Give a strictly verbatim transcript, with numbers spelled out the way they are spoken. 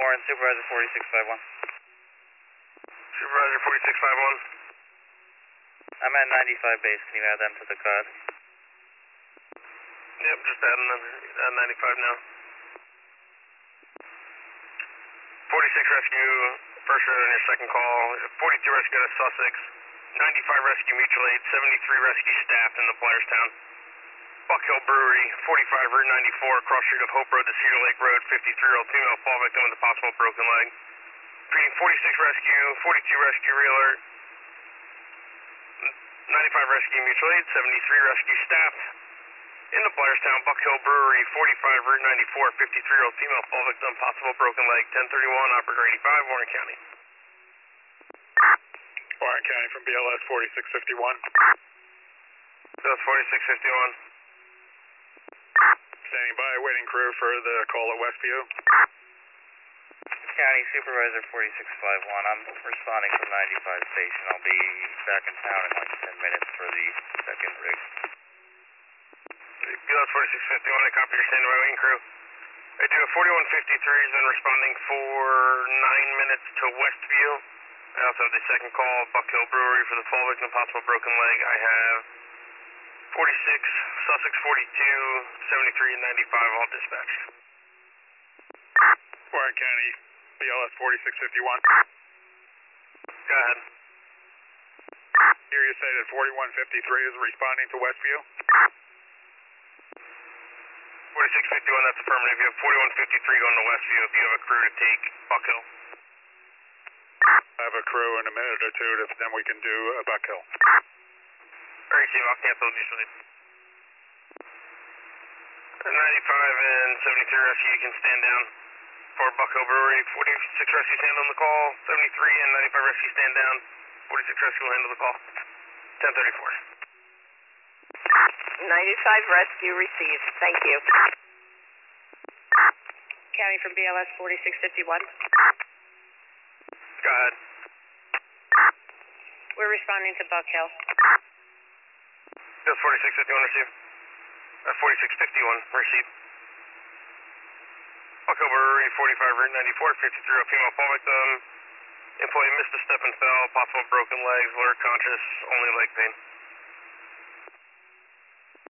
Warren, Supervisor forty-six fifty-one. Supervisor forty-six fifty-one. I'm at ninety-five base, can you add them to the card? Yep, just adding them at ninety-five now. forty-six rescue, first road on your second call. forty-two rescue out of Sussex. ninety-five rescue mutual aid. seventy-three rescue staff in the Blairstown. Buck Hill Brewery, forty-five Route ninety-four, cross street of Hope Road to Cedar Lake Road. fifty-three-year-old female fall victim with a possible broken leg. Treating forty-six rescue, forty-two rescue re-alert. ninety-five rescue mutual aid. seventy-three rescue staff in the Blairstown. Buck Hill Brewery, forty-five Route ninety-four, fifty-three-year-old female fall victim, possible broken leg. ten thirty-one, operator eighty-five, Warren County. Warren County from B L S forty-six fifty-one. B L S forty-six fifty-one. Standing by, waiting crew for the call at Westview. County Supervisor forty-six fifty-one. I'm responding from ninety-five station. I'll be back in town in like ten minutes for the second rig. B L S forty-six fifty-one, I copy your standby waiting crew. I do a forty-one fifty-three has been responding for nine minutes to Westview. I also have the second call, Buck Hill Brewery for the fall victim, possible broken leg. I have forty-six, Sussex forty-two, seventy-three, and ninety-five all dispatched. Warren County, B L S forty-six fifty-one. Go ahead. Here you say that forty-one fifty-three is responding to Westview? forty-six fifty-one, that's affirmative. You have forty-one fifty-three going to Westview if you have a crew to take Buck Hill. I have a crew in a minute or two, then we can do a Buck Hill. Alright, Steve, I'll cancel usually. ninety-five and seventy-three rescue, you can stand down for Buck Hill Brewery. forty-six rescue stand on the call. seventy-three and ninety-five rescue stand down. forty-six rescue will handle the call. ten thirty-four. ninety-five rescue received. Thank you. County from B L S forty-six fifty-one. Go ahead. We're responding to Buck Hill. B L S forty-six fifty-one receive. Uh, forty-six fifty-one receive. Buck Hill Brewery, forty-five Route ninety-four, fifty-three-year-old female fall victim. Employee missed a step and fell, possible broken legs, alert conscious, only leg pain.